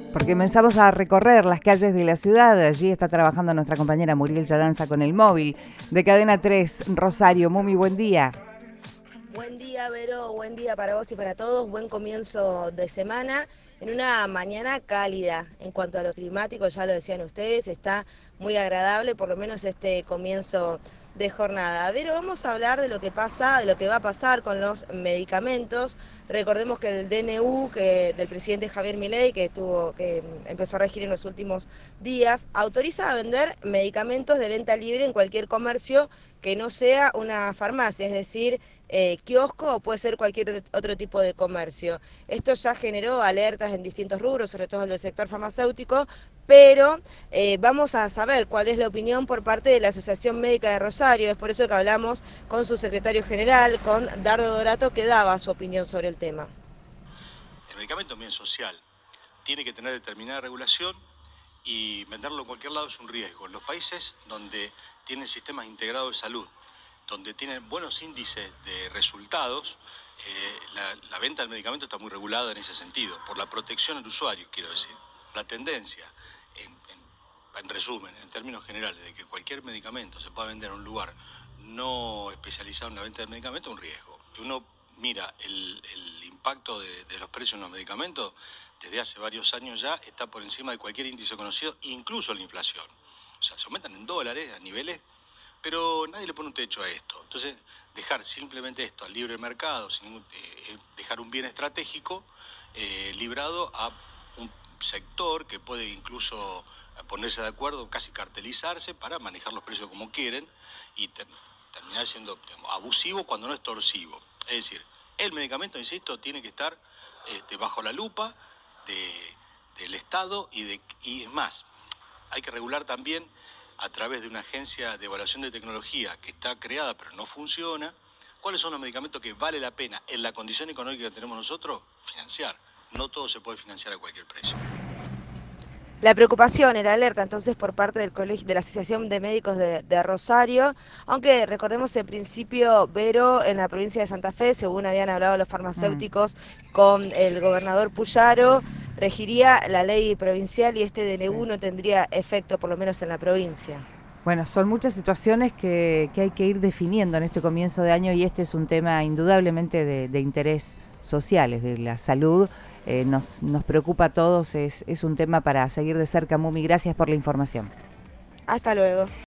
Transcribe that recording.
Porque comenzamos a recorrer las calles de la ciudad. Allí está trabajando nuestra compañera Muriel Yadanza con el móvil de Cadena 3 Rosario. Mumi, buen día. Buen día, Vero, buen día para vos y para todos, buen comienzo de semana, en una mañana cálida. En cuanto a lo climático, ya lo decían ustedes, está muy agradable, por lo menos este comienzo de jornada. Vero, vamos a hablar de lo que pasa, de lo que va a pasar con los medicamentos. Recordemos que el DNU del presidente Javier Milei, que empezó a regir en los últimos días, autoriza a vender medicamentos de venta libre en cualquier comercio que no sea una farmacia, es decir, kiosco o puede ser cualquier otro tipo de comercio. Esto ya generó alertas en distintos rubros, sobre todo en el sector farmacéutico, pero vamos a saber cuál es la opinión por parte de la Asociación Médica de Rosario. Es por eso que hablamos con su secretario general, con Dardo Dorato, que daba su opinión sobre el tema. El medicamento es un bien social, tiene que tener determinada regulación y venderlo en cualquier lado es un riesgo. En los países donde tienen sistemas integrados de salud, donde tienen buenos índices de resultados, la venta del medicamento está muy regulada en ese sentido, por la protección del usuario, quiero decir. La tendencia, en resumen, en términos generales, de que cualquier medicamento se pueda vender en un lugar no especializado en la venta del medicamento es un riesgo. Uno mira el impacto de los precios en los medicamentos desde hace varios años ya está por encima de cualquier índice conocido, incluso la inflación. O sea, se aumentan en dólares a niveles, pero nadie le pone un techo a esto. Entonces, dejar simplemente esto al libre mercado, dejar un bien estratégico librado a un sector que puede incluso ponerse de acuerdo, casi cartelizarse para manejar los precios como quieren y terminar siendo abusivo cuando no es torsivo. Es decir, el medicamento, insisto, tiene que estar bajo la lupa del Estado y es más, hay que regular también a través de una agencia de evaluación de tecnología que está creada pero no funciona, cuáles son los medicamentos que vale la pena en la condición económica que tenemos nosotros financiar. No todo se puede financiar a cualquier precio. La preocupación, la alerta entonces por parte del colegio, de la Asociación de Médicos de Rosario, aunque recordemos en principio, Vero, en la provincia de Santa Fe, según habían hablado los farmacéuticos con el gobernador Puyaro, regiría la ley provincial y este DNU no tendría efecto, por lo menos en la provincia. Bueno, son muchas situaciones que hay que ir definiendo en este comienzo de año y este es un tema indudablemente de interés social, es de la salud. Nos preocupa a todos, es un tema para seguir de cerca. Mumi, gracias por la información. Hasta luego.